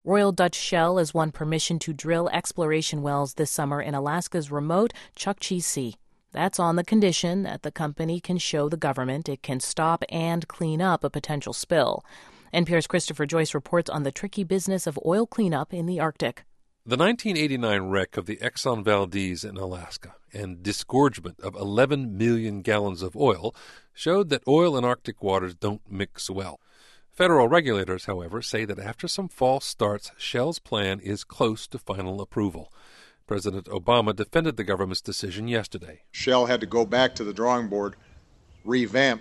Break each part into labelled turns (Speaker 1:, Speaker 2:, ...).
Speaker 1: Royal Dutch Shell has won permission to drill exploration wells this summer in Alaska's remote Chukchi Sea. That's on the condition that the company can show the government it can stop and clean up a potential spill. NPR's Christopher Joyce reports on the tricky business of oil cleanup in the Arctic.
Speaker 2: The 1989 wreck of the Exxon Valdez in Alaska and disgorgement of 11 million gallons of oil showed that oil in Arctic waters don't mix well. Federal regulators, however, say that after some false starts, Shell's plan is close to final approval. President Obama defended the government's decision yesterday.
Speaker 3: Shell had to go back to the drawing board, revamp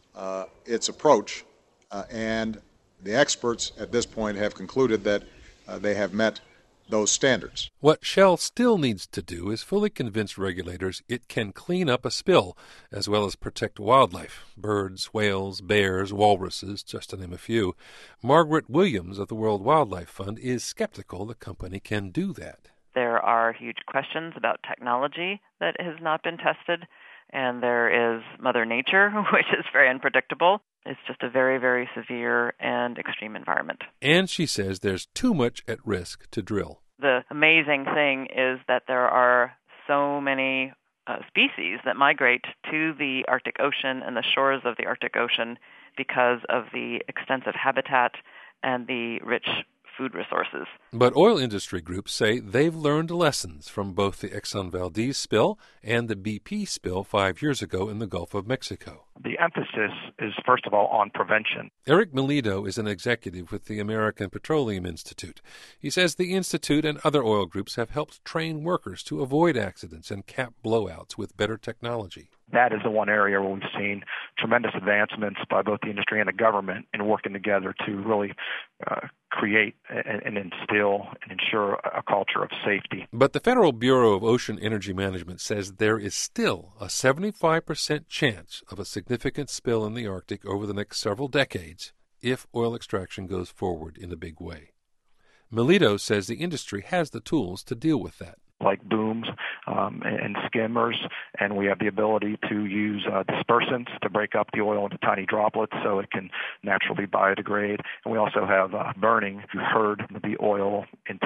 Speaker 3: its approach, and the experts at this point have concluded that they have met those standards.
Speaker 2: What Shell still needs to do is fully convince regulators it can clean up a spill, as well as protect wildlife, birds, whales, bears, walruses, just to name a few. Margaret Williams of the World Wildlife Fund is skeptical the company can do that.
Speaker 4: There are huge questions about technology that has not been tested, and there is Mother Nature, which is very unpredictable. It's just a very, very severe and extreme environment.
Speaker 2: And she says there's too much at risk to drill.
Speaker 4: The amazing thing is that there are so many species that migrate to the Arctic Ocean and the shores of the Arctic Ocean because of the extensive habitat and the rich food resources.
Speaker 2: But oil industry groups say they've learned lessons from both the Exxon Valdez spill and the BP spill 5 years ago in the Gulf of Mexico.
Speaker 5: The emphasis is, first of all, on prevention.
Speaker 2: Eric Melito is an executive with the American Petroleum Institute. He says the institute and other oil groups have helped train workers to avoid accidents and cap blowouts with better technology.
Speaker 5: That is the one area where we've seen tremendous advancements by both the industry and the government in working together to really create and instill and ensure a culture of safety.
Speaker 2: But the Federal Bureau of Ocean Energy Management says there is still a 75% chance of a significant spill in the Arctic over the next several decades if oil extraction goes forward in a big way. Melito says the industry has the tools to deal with that,
Speaker 5: like booms and skimmers, and we have the ability to use dispersants to break up the oil into tiny droplets so it can naturally biodegrade. And we also have burning. You herd the oil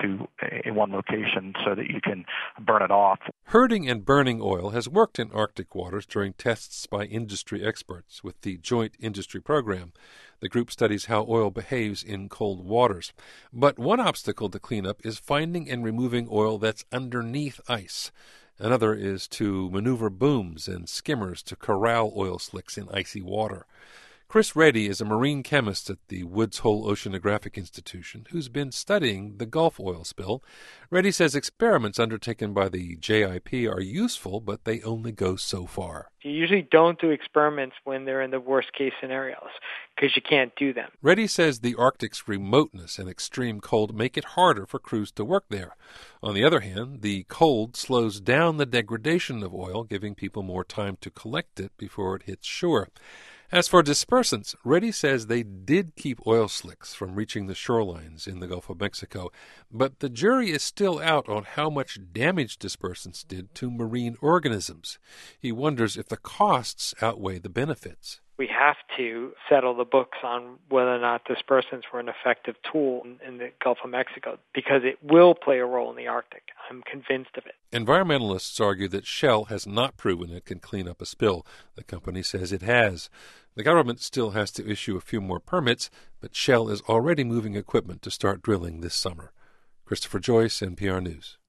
Speaker 5: in one location so that you can burn it off.
Speaker 2: Herding and burning oil has worked in Arctic waters during tests by industry experts with the Joint Industry Program. The group studies how oil behaves in cold waters. But one obstacle to cleanup is finding and removing oil that's underneath ice. Another is to maneuver booms and skimmers to corral oil slicks in icy water. Chris Reddy is a marine chemist at the Woods Hole Oceanographic Institution who's been studying the Gulf oil spill. Reddy says experiments undertaken by the JIP are useful, but they only go so far.
Speaker 6: You usually don't do experiments when they're in the worst-case scenarios because you can't do them.
Speaker 2: Reddy says the Arctic's remoteness and extreme cold make it harder for crews to work there. On the other hand, the cold slows down the degradation of oil, giving people more time to collect it before it hits shore. As for dispersants, Reddy says they did keep oil slicks from reaching the shorelines in the Gulf of Mexico, but the jury is still out on how much damage dispersants did to marine organisms. He wonders if the costs outweigh the benefits.
Speaker 6: We have to settle the books on whether or not dispersants were an effective tool in the Gulf of Mexico, because it will play a role in the Arctic. I'm convinced of it.
Speaker 2: Environmentalists argue that Shell has not proven it can clean up a spill. The company says it has. The government still has to issue a few more permits, but Shell is already moving equipment to start drilling this summer. Christopher Joyce, NPR News.